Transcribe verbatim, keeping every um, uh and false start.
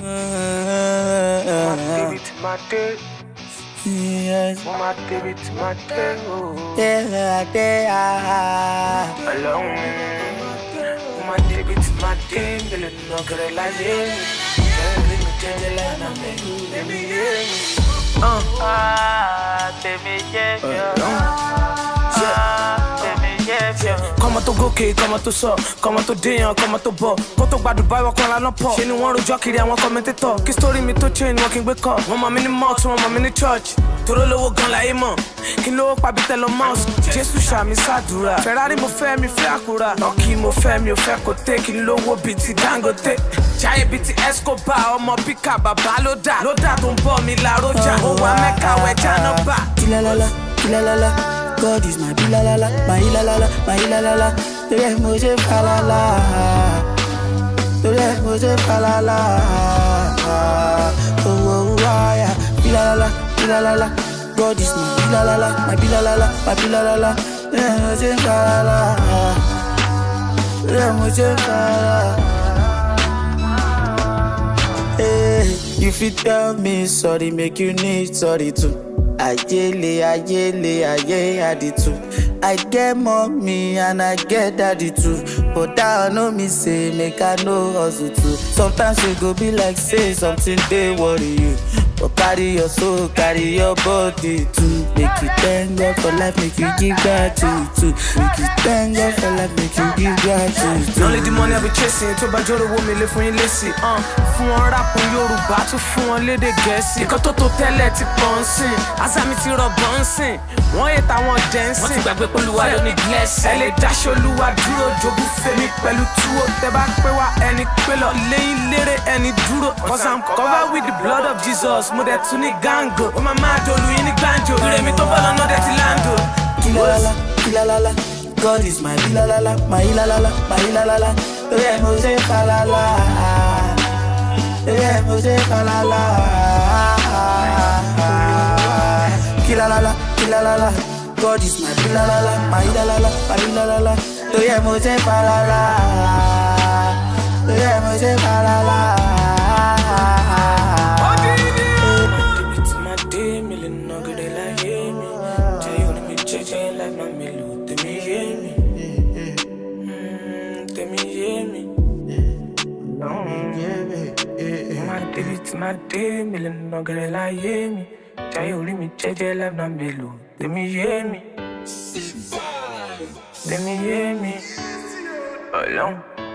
My baby to my day. Yes. My baby to my day. Yeah, yeah. Alone. My baby to my day. Girl, you know girl like me. Girl, let me change your life now, baby. Let me hear me. Uh. Ah, te me llevo. Comment to gòkè, comment to sọ, comment to déyàn, comment to bọ̀. Kó tó gba Dubai wọ́n kan lánà pọ̀. Ṣé ni wọ́n rojọ́ kiri àwọn commentator. Kí story mi tó change wọn kí n gbé kọ́. Wọ́n mọ̀ mí ní mosque, wọ́n mọ̀ mí ní church. Toró lówó gan láyé mọ̀. Kí n lówó pa bí Elon Musk. Jésù ṣàmì sàdúrà. Ferrari mo fẹ́ mi fẹ́ àkúrà. Ọ̀kì mo fẹ́ mi ò fẹ́ kò tẹ́. Kí n lówó bíi ti Dangote. Jáyé bíi ti Escobar. Ọmọ bíkà bàbá ló dà. Ló dà tó ń bọ̀ mi làrójà. Ó wà Mẹ́kà wẹ̀ jáná bà. Kilalala, kilalala. God is my bilalala, my ilalala, my ilalala. Today mo ṣe falala, today mo ṣe falala. Oh oh yeah, bilalala, bilalala. God is my bilalala, my bilalala, my bilalala. Today mo ṣe falala, today mo ṣe falala. Hey, you fit tell me sorry, make you need sorry too. Ayele, ayele, aye, aditu. I get mommy and I get daddy too. But that know me say, make I know hustle too. Sometimes it go be like say something they worry you. But carry your soul, carry your body too. Make you thank God for life, make you give gratitude too. Make you thank God for life, make you give gratitude too. Only the money I be chasing, tó bá jọ̀rọ̀ wo mi lè fún yín lésì. Fún wọn rap Yorùbá, tún fún wọn lédè Gẹ̀ẹ́sì. Ìkan tó tó tẹ́lẹ̀ ti pọ̀ ń sìn, Azami ti rọ̀bọ̀ ń sìn. Wọ́n yẹ táwọn dẹ́nsìn. Wọ́n ti gbàgbé pé Olúwa ló ní blessing. Ẹ lè dáṣọ Olúwa dúró, jogún fèmí pẹ̀lú túwó. Tẹ bá pé wá ẹni pé lọ, léyìn lérè ẹni dúró. Cause I'm covered with the blood of Jesus. Mo dẹ̀ tún ní gango. Ó máa máa dolú yín ní gbàǹjo. Ìrèmí tó bọ̀ lọ́nà dẹ̀ ti láǹdò. Kilalala, kilalala. God is my bilalala, my ilalala, my ilalala. Today mo ṣe falala, today mo ṣe falala. Kilalala, kilalala. God is my bilalala, my ilalala, my ilalala. Today mo ṣe falala, today mo ṣe falala. My day, million no get like me. Tell you, me, J life na melu. Let me hear me. Let me hear me. Alone.